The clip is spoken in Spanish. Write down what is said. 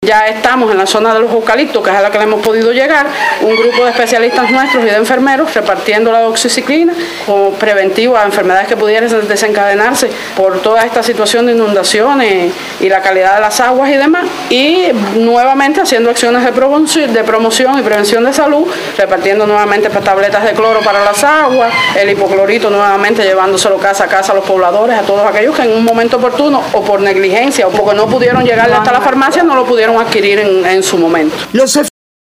Ya estamos en la zona de los eucaliptos, que es a la que le hemos podido llegar, un grupo de especialistas nuestros y de enfermeros repartiendo la doxiciclina como preventivo a enfermedades que pudieran desencadenarse por toda esta situación de inundaciones y la calidad de las aguas y demás. Y nuevamente haciendo acciones de promoción y prevención de salud, repartiendo nuevamente tabletas de cloro para las aguas, el hipoclorito nuevamente llevándoselo casa a casa a los pobladores, a todos aquellos que en un momento oportuno o por negligencia o porque no pudieron llegarle hasta la farmacia, no lo pudieron adquirir en su momento.